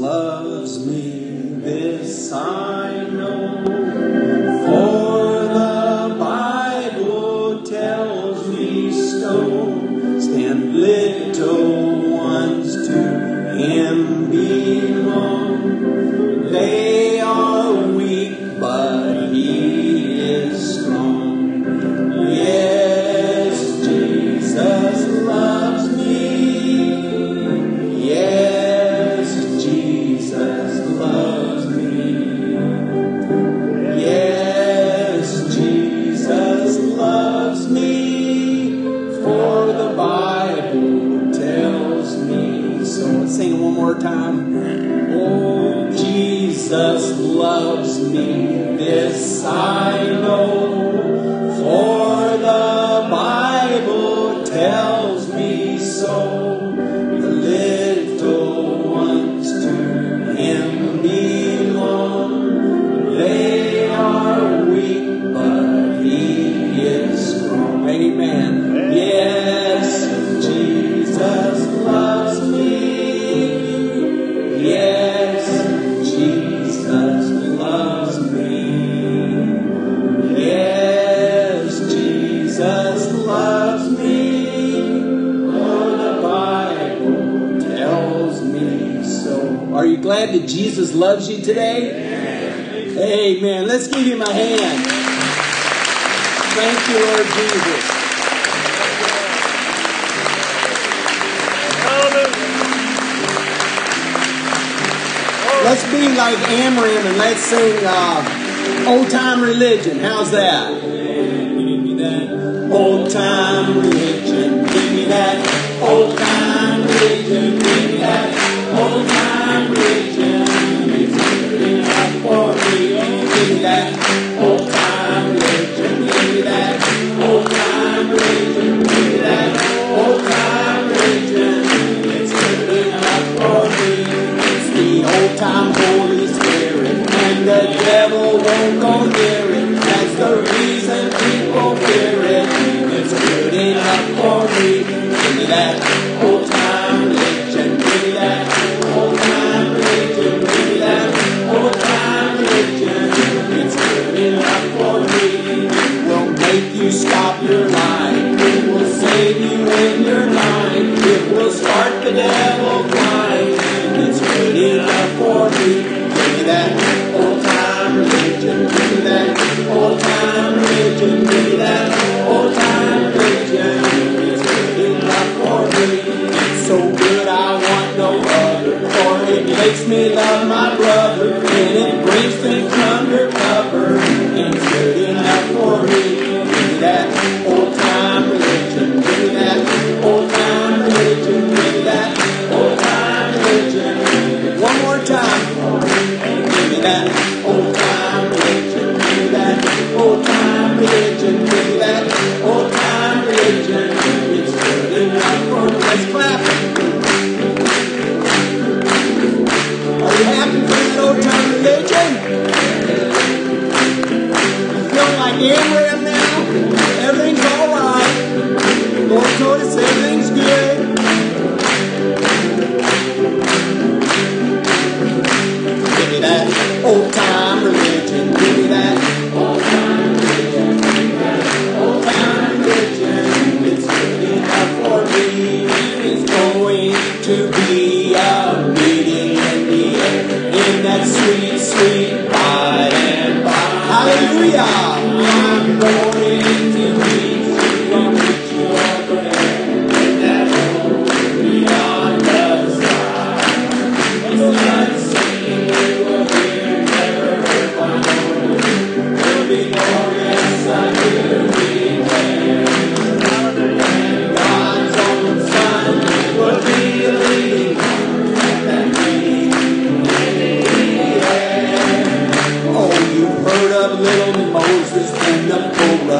loves me, this I know, for the Bible tells me so. Stand little ones to Him belong. They are weak, but He is strong. Yes, Jesus loves me. Yes, Jesus loves me. Yes, Jesus loves me. For the Bible tells me so. Let's sing it one more time. Oh, Jesus loves me, this I know, for the Bible tells me so. The little ones to Him belong. They are weak, but He is strong. Amen. Yes, Jesus loves me. Yes, Jesus loves me. Yes, Jesus loves me. For the Bible tells me so. Are you glad that Jesus loves you today? Amen. Let's give Him a hand. Thank you, Lord Jesus. Let's be like Amram and let's sing Old Time Religion. How's that? Give me that old time religion. Give me that old time religion. Give me that old time religion. It's good enough for me. Give me that old time religion. Give me that old time religion. Give me that old time religion. It's good enough for me. The old time Holy Spirit, and the devil won't go near it. That's the reason people fear it. It's good enough for me. Give me that old time religion. Give me that old time religion. Give me that old time religion. It's good enough for me. It will make you stop your lying. It will save you when you're lying. It will start the devil flying. It's good enough for me. Give me that old time religion. Give me that old time religion. Give me that old time religion. It's good enough for me. It's so good I want no other. For it makes me love my brother. And it brings things under cover. It's good enough for me. Give me that old time religion. Give me that old time religion. Give me that old time religion. One more time. Give me that old time religion. Give me that old time religion. Give me that old time religion. It's good enough for me. Let's clap. Are you happy for that old time religion? You feel like Amram now? Everything's alright. The Lord told us everything's good. Give me that old time religion. Give me that old time religion. Give me that old time religion. It's good enough for me. It's going to be a meeting in the air in that sweet, sweet by and by. Hallelujah! I'm going to meet you on which you are there. In that old beyond the sky. Let's sing. Moses and the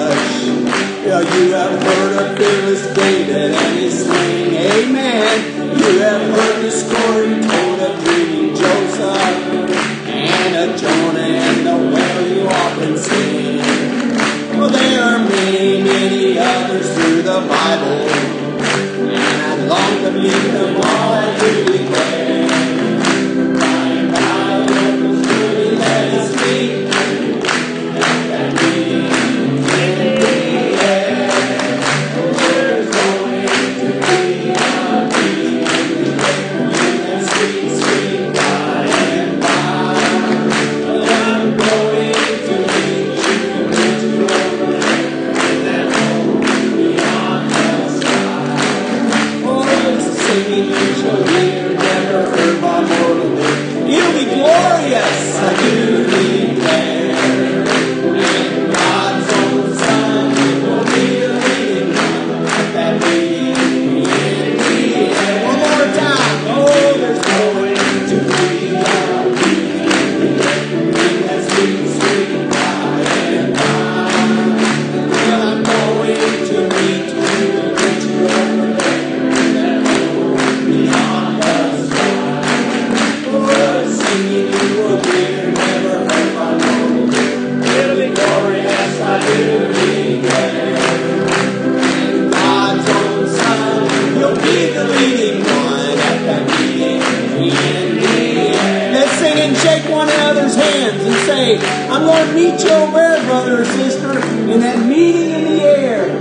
shake one another's hands and say, I'm going to meet you over there, brother or sister, in that meeting in the air.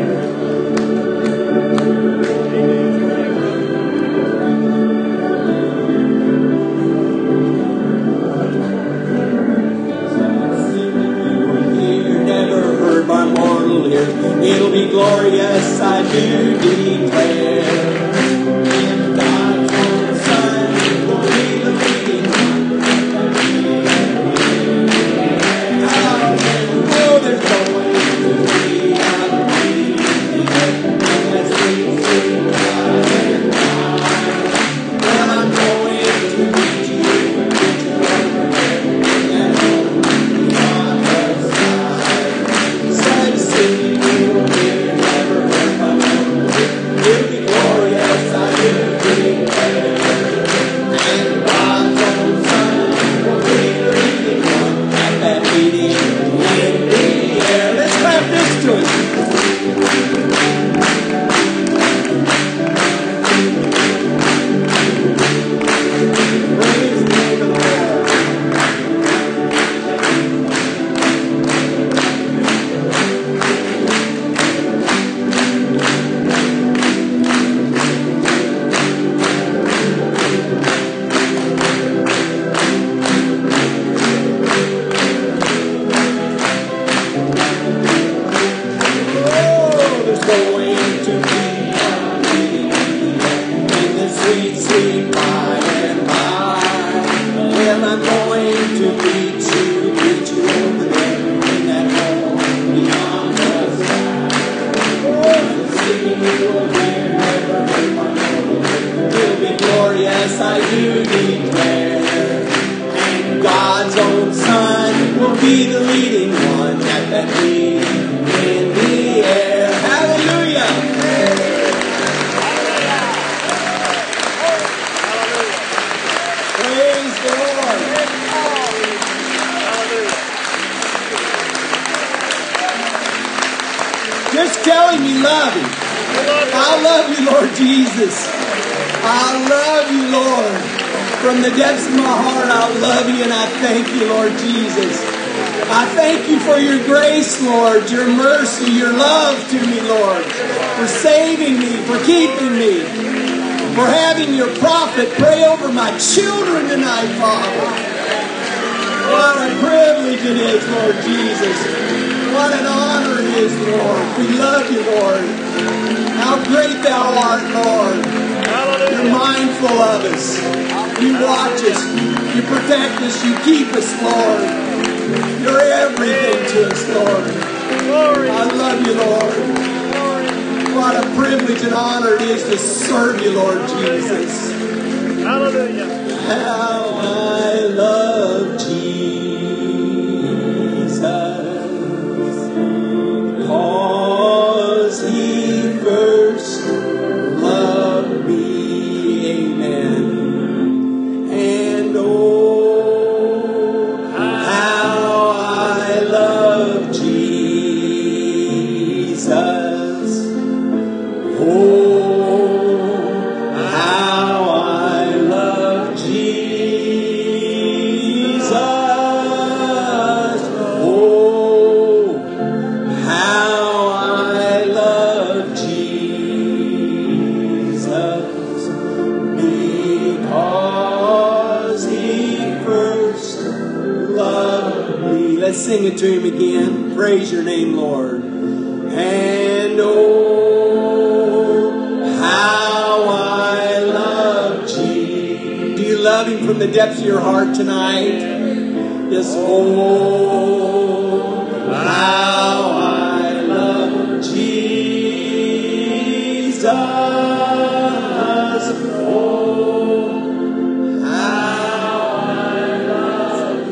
It'll be glorious, I do declare. And God's own Son will be the leading one. Oh, there's going to be a meeting as we sing high and high. Well, I'm going to meet you over there and on the other side. Said, sing. Just tell him you love him. I love you, Lord Jesus. I love you, Lord. From the depths of my heart, I love you and I thank you, Lord Jesus. I thank you for your grace, Lord, your mercy, your love to me, Lord, for saving me, for keeping me, for having your prophet pray over my children tonight, Father. What a privilege it is, Lord Jesus. What an honor it is, Lord. We love you, Lord. How great thou art, Lord. You're mindful of us. You watch us. You protect us. You keep us, Lord. You're everything to us, Lord. I love you, Lord. What a privilege and honor it is to serve you, Lord Jesus. Hallelujah. How I love Jesus. Cause he first loved me, amen. And oh, how I love Jesus. Oh, how I love Jesus. Oh, how I love Jesus, because he first loved me. Let's sing it to him again. Praise your name, Lord. And oh, how I love Jesus. Do you love him from the depths of your heart tonight? Yes, oh, how I love Jesus. Oh, how I love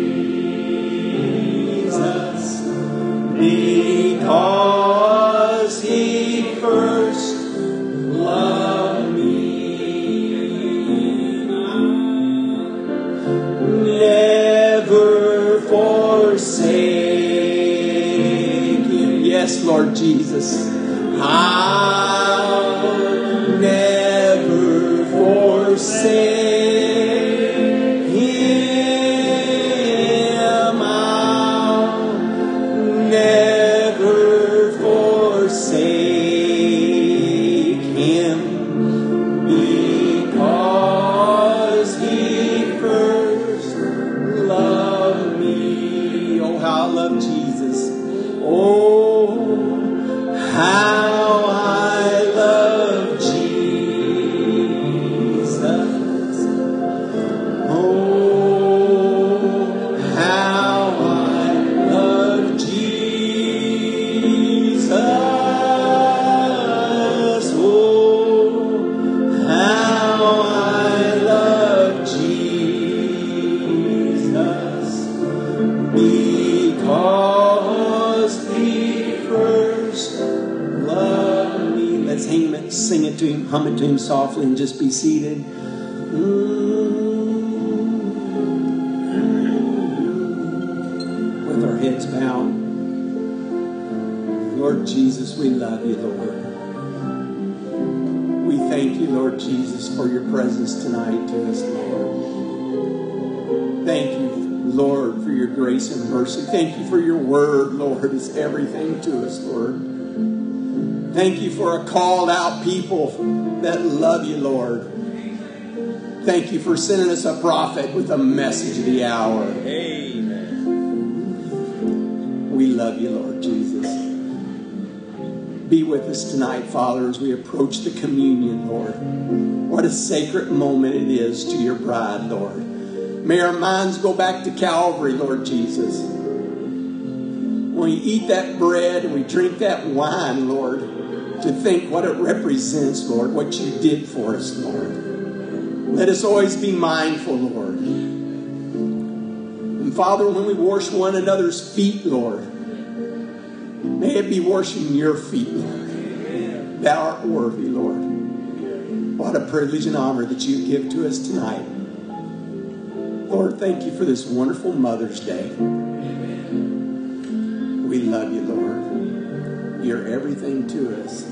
Jesus. Because he first loved me. Never forsake him. Yes, Lord Jesus. I'll never forsake him. Oh, how I love Jesus. Oh, how I love Jesus. Oh, how I love Jesus. Because He first loved me. Let's sing it to Him, hum it to Him softly, and just be seated. With our heads bowed. Lord Jesus, we love you, Lord. We thank you, Lord Jesus, for your presence tonight to us, Lord. Thank you, Lord, for your grace and mercy. Thank you for your word, Lord. It's everything to us, Lord. Thank you for a called out people that love you, Lord. Thank you for sending us a prophet with a message of the hour. Amen. We love you, Lord Jesus. Be with us tonight, Father, as we approach the communion, Lord. What a sacred moment it is to your bride, Lord. May our minds go back to Calvary, Lord Jesus. When we eat that bread and we drink that wine, Lord, to think what it represents, Lord, what you did for us, Lord. Let us always be mindful, Lord. And Father, when we wash one another's feet, Lord, may it be washing your feet, Lord. Thou art worthy, Lord. What a privilege and honor that you give to us tonight. Lord, thank you for this wonderful Mother's Day. We love you, Lord. You're everything to us.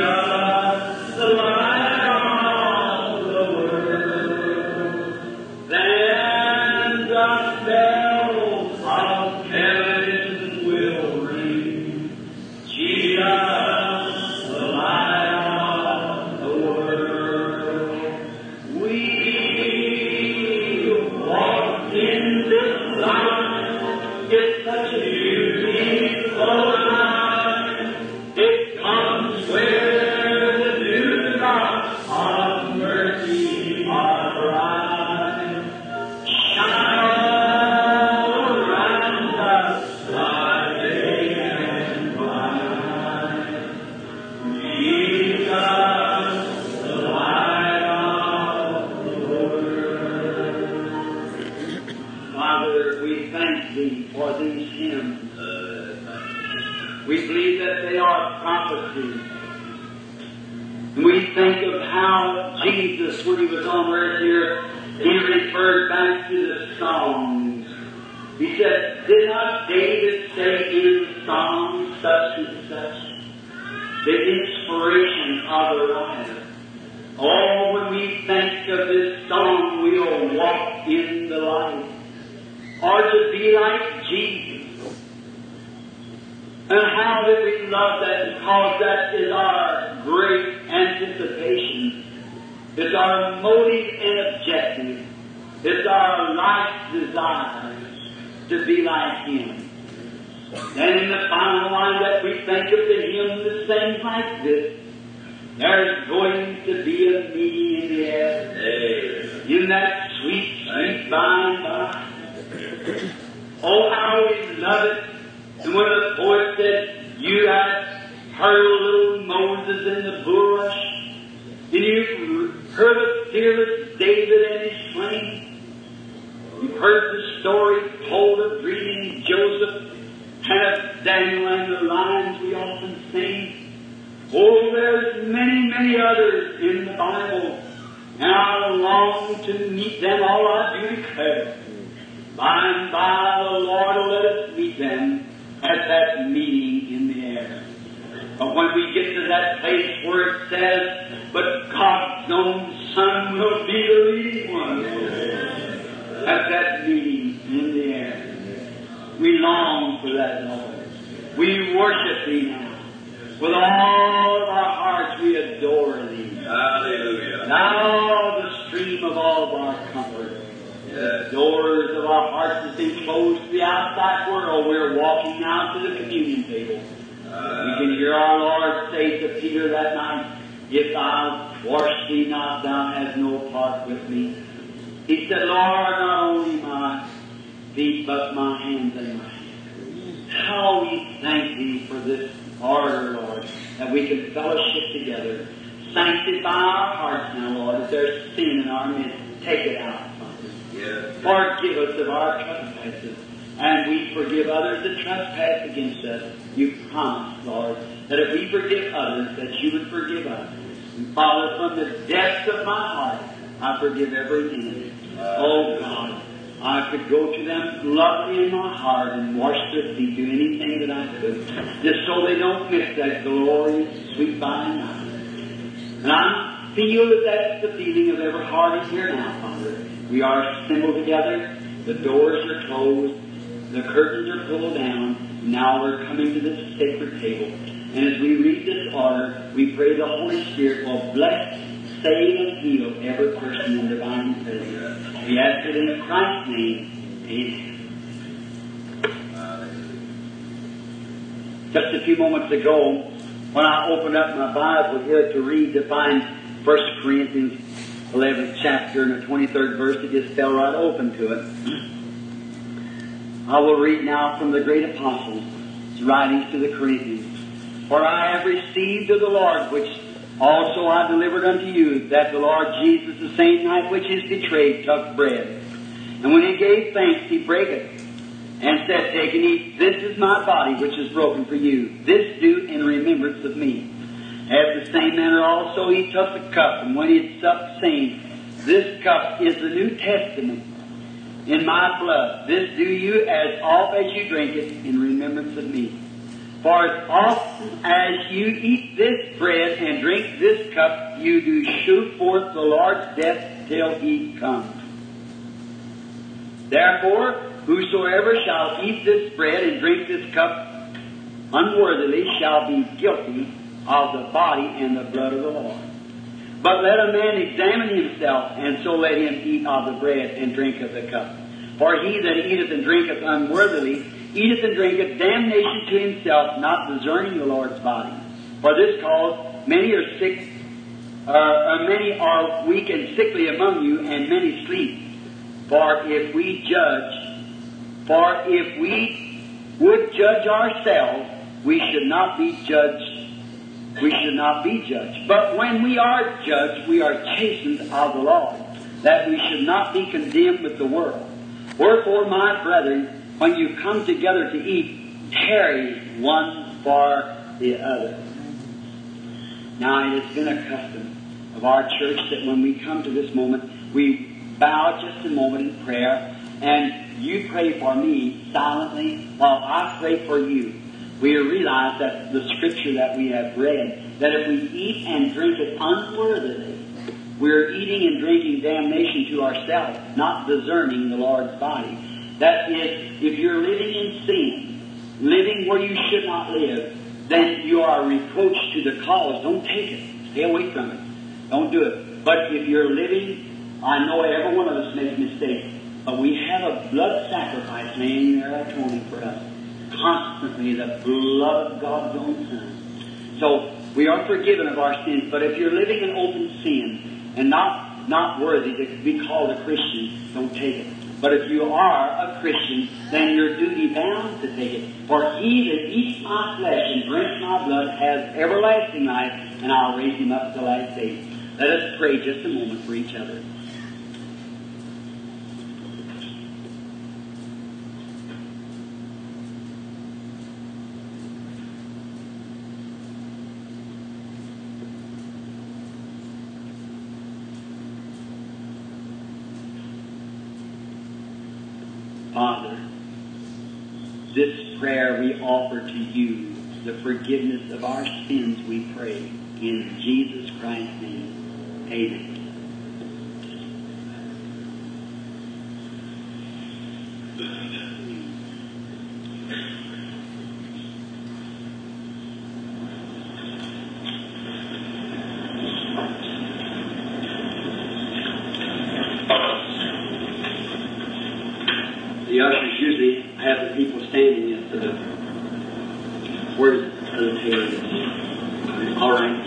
Jesus, the light of the world. Then the bells of heaven will ring. Jesus, the light of the world. We walk in this light. It's such a beautiful light. It comes where the dew drops of mercy are bright. Shine all around us by day and by night. Jesus, the light of the world. Father, we thank Thee for these hymns. We believe that they are prophecies. And we think of how Jesus, when He was on earth here, He referred back to the songs. He said, did not David say in Psalm such and such? The inspiration of the writer. Oh, when we think of this song, we'll walk in the light. Or to be like Jesus. And how that we love that, because that is our great anticipation. It's our motive and objective. It's our life's desire to be like Him. And in the final line that we think of the hymn that sings like this, there's going to be a meeting in the air. In that sweet, sweet by and by. Oh, how we love it. And when the poet said, you have heard little Moses in the bush, and you've heard of fearless David and his slain. You've heard the story told of greeting Joseph and of Daniel and the lines we often sing. Oh, there's many, many others in the Bible, and I long to meet them all, I do declare. By and by the Lord will let us meet them at that meeting in the air. But when we get to that place where it says, but God's own Son will be the leading one at that meeting in the air. We long for that, Lord. We worship Thee now. With all of our hearts we adore Thee. Hallelujah. Thou the stream of all of our comfort. The doors of our hearts has been closed to the outside world. We're walking out to the communion table. We can hear our Lord say to Peter that night, if I wash thee not, thou hast no part with me. He said, Lord, not only my feet, but my hands and my feet. How we thank Thee for this order, Lord, that we can fellowship together. Sanctify our hearts now, Lord. If there's sin in our midst, take it out. Forgive us of our trespasses, and we forgive others that trespass against us. You promised, Lord, that if we forgive others, that You would forgive us. And Father, from the depths of my heart, I forgive every enemy. Oh God, I could go to them lovely in my heart and wash their feet, do anything that I could, just so they don't miss that glorious, sweet by and by. And I feel that that's the feeling of every heart is here now, Father. We are assembled together. The doors are closed. The curtains are pulled down. Now we're coming to this sacred table. And as we read this order, we pray the Holy Spirit will bless, save, and heal every person in divine presence. We ask it in Christ's name. Amen. Just a few moments ago, when I opened up my Bible here to read, to find 1 Corinthians 11th chapter and the 23rd verse, it just fell right open to it. I will read now from the great apostle's writings to the Corinthians. For I have received of the Lord, which also I delivered unto you, that the Lord Jesus, the same night which He is betrayed, took bread. And when He gave thanks, He brake it, and said, take and eat, this is my body which is broken for you. This do in remembrance of me. After the same manner also He took the cup, and when He had supped, saying, this cup is the New Testament in my blood. This do you as oft as you drink it in remembrance of me. For as often as you eat this bread and drink this cup, you do shew forth the Lord's death till He comes. Therefore, whosoever shall eat this bread and drink this cup unworthily shall be guilty of the body and the blood of the Lord. But let a man examine himself, and so let him eat of the bread and drink of the cup. For he that eateth and drinketh unworthily eateth and drinketh damnation to himself, not discerning the Lord's body. For this cause many are sick, many are weak and sickly among you, and many sleep. For if we would judge ourselves, we should not be judged. But when we are judged, we are chastened of the Lord, that we should not be condemned with the world. Wherefore, my brethren, when you come together to eat, tarry one for the other. Now, it has been a custom of our church that when we come to this moment, we bow just a moment in prayer, and you pray for me silently while I pray for you. We realize that the scripture that we have read, that if we eat and drink it unworthily, we're eating and drinking damnation to ourselves, not discerning the Lord's body. That is, if you're living in sin, living where you should not live, then you are reproached to the cause. Don't take it. Stay away from it. Don't do it. But if you're living, I know every one of us makes mistakes, but we have a blood sacrifice laying there atoning for us. Constantly, the blood of God's own Son. So, we are forgiven of our sins, but if you're living in open sin and not worthy to be called a Christian, don't take it. But if you are a Christian, then you're duty bound to take it. For he that eats my flesh and drinks my blood has everlasting life, and I'll raise him up at the last day. Let us pray just a moment for each other. Father, this prayer we offer to you, the forgiveness of our sins we pray, in Jesus Christ's name. Amen. The ushers usually have the people standing at the where's the table? All right.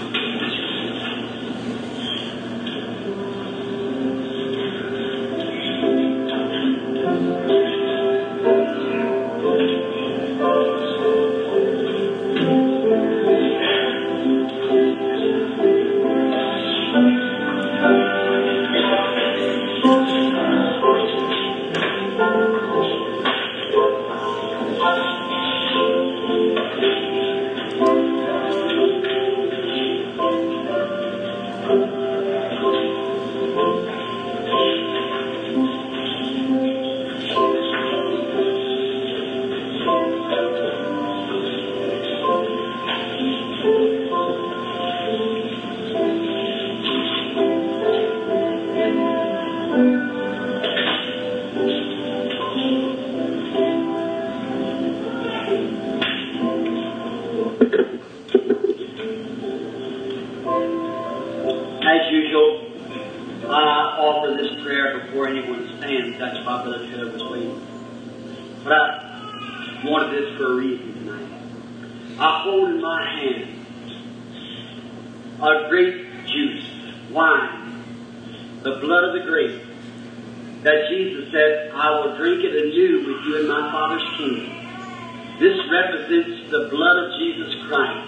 This represents the blood of Jesus Christ,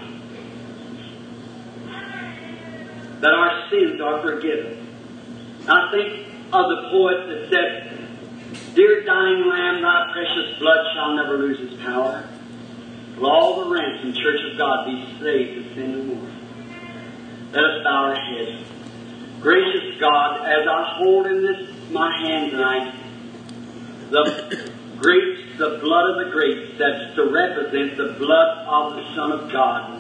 that our sins are forgiven. I think of the poet that said, "Dear dying Lamb, thy precious blood shall never lose its power. Will all the ransomed church of God be saved to sin no more?" Let us bow our heads. Gracious God, as I hold in this my hand tonight the grapes, the blood of the grapes, that's to represent the blood of the Son of God.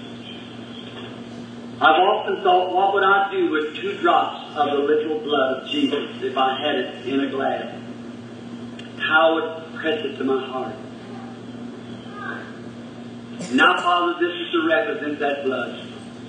I've often thought, what would I do with 2 drops of the literal blood of Jesus if I had it in a glass? How would I press it to my heart? Now, Father, this is to represent that blood.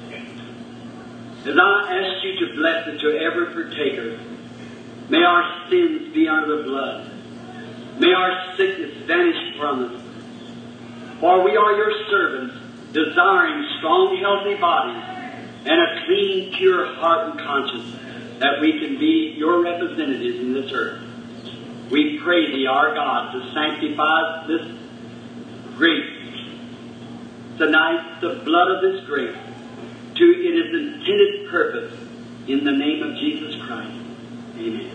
As I ask you to bless it to every partaker, may our sins be under the blood. May our sickness vanish from us. For we are your servants, desiring strong, healthy bodies and a clean, pure heart and conscience, that we can be your representatives in this earth. We pray thee, our God, to sanctify this grape tonight, the blood of this grape, to its intended purpose, in the name of Jesus Christ. Amen.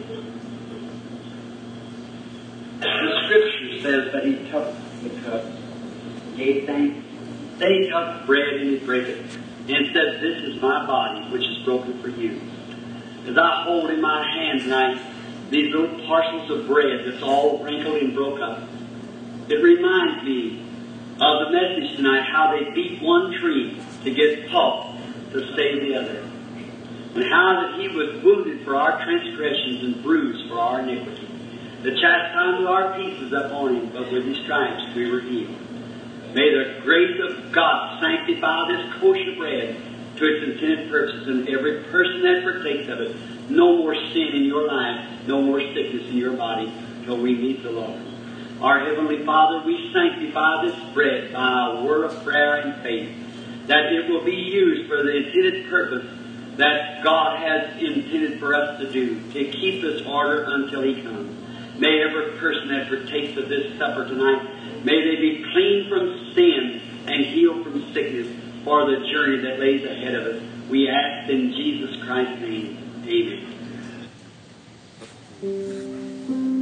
The Scripture says that He took the cup, gave thanks, then He took bread and He brake it, and said, "This is my body, which is broken for you." As I hold in my hand tonight these little parcels of bread that's all wrinkled and broke up, it reminds me of the message tonight, how they beat one tree to get pulp to save the other, and how that He was wounded for our transgressions and bruised for our iniquity. The chastisement of our peace was upon Him, but with His stripes we were healed. May the grace of God sanctify this kosher bread to its intended purpose, and every person that partakes of it, no more sin in your life, no more sickness in your body, till we meet the Lord. Our Heavenly Father, we sanctify this bread by a word of prayer and faith, that it will be used for the intended purpose that God has intended for us to do, to keep this order until He comes. May every person that partakes of this supper tonight, may they be clean from sin and healed from sickness for the journey that lays ahead of us. We ask in Jesus Christ's name. Amen.